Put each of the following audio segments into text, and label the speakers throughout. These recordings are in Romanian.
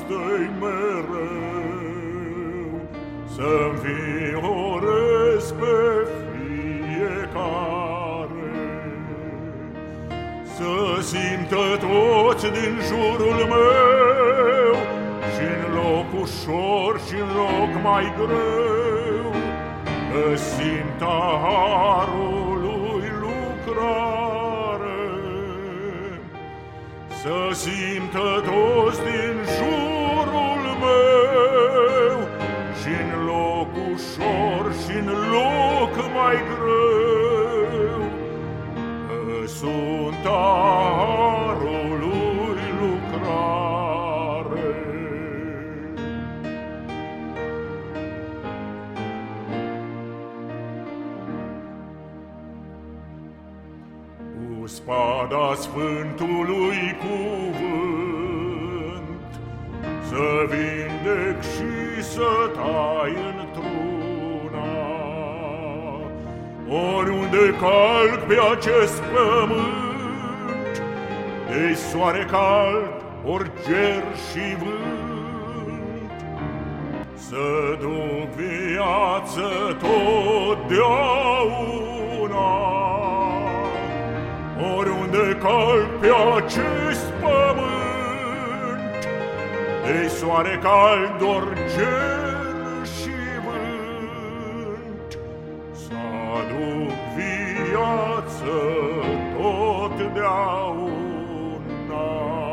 Speaker 1: dragostei mereu, să-mi înviorez pe fiecare, să simtă toți din jurul meu, și-n loc ușor și-n loc mai greu, că simt a harului lucrare. Să simtă toți din jurul meu, și-n loc ușor și-n loc mai greu, că sunt a harului lucrare. Cu spada Sfântului cuvânt, să vindec și să tai într-una, oriunde calc pe acest pământ, de soare cald, ori ger și vânt, să duc viață totdeauna. Oriunde calc pe acest pământ, de soare cald, ori ger și vânt, să aduc viață totdeauna.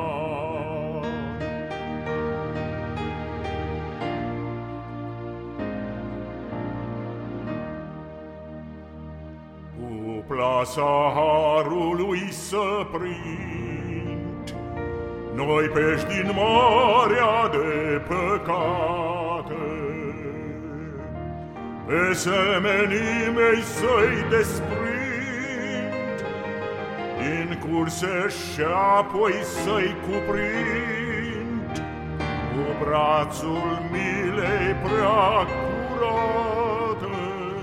Speaker 1: Cu plasa harului să prind noi pești din marea de păcate, pe semenii mei să-i desprind din curse și apoi să-i cuprind cu brațul milei prea curate.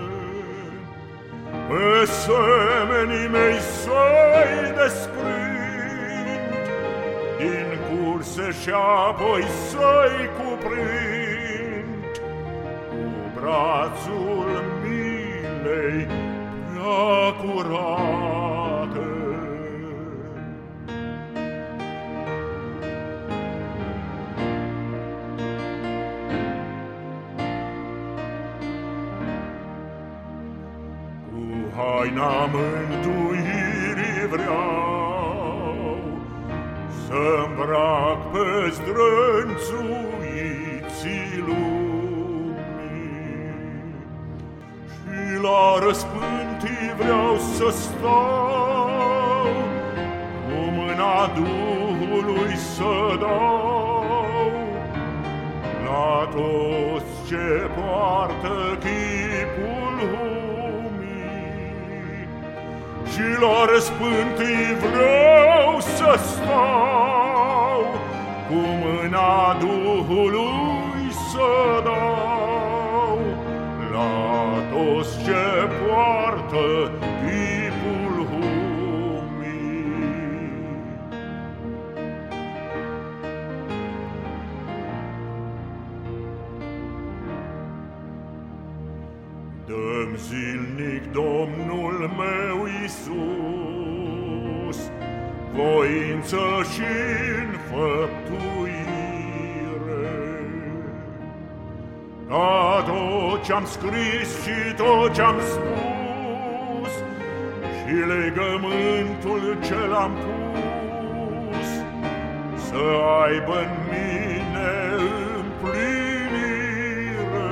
Speaker 1: Pe semenii mei să-i desprind din curse și apoi să-i cuprind cu brațul milei prea curate. Cu haina mântuirii vreau să-mbrac pe zdrânțuiții lumii, și la răspântii vreau să stau, cu mâna Duhului să dau la toți ce poartă chipul lumii, și la răspântii vreau să stau, cu mâna Duhului să dau la toți ce poartă chipul lumii. Dă-mi zilnic, Domnul meu Iisus, voință și înfăptuire, ca tot ce-am scris și tot ce-am spus, și legământul ce l-am pus, să aibă-n mine împlinire.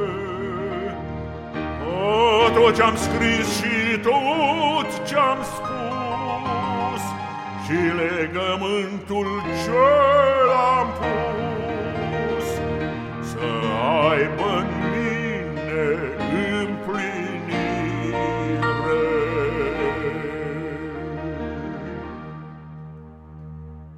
Speaker 1: Ca tot ce-am scris și tot ce-am spus, și legământul ce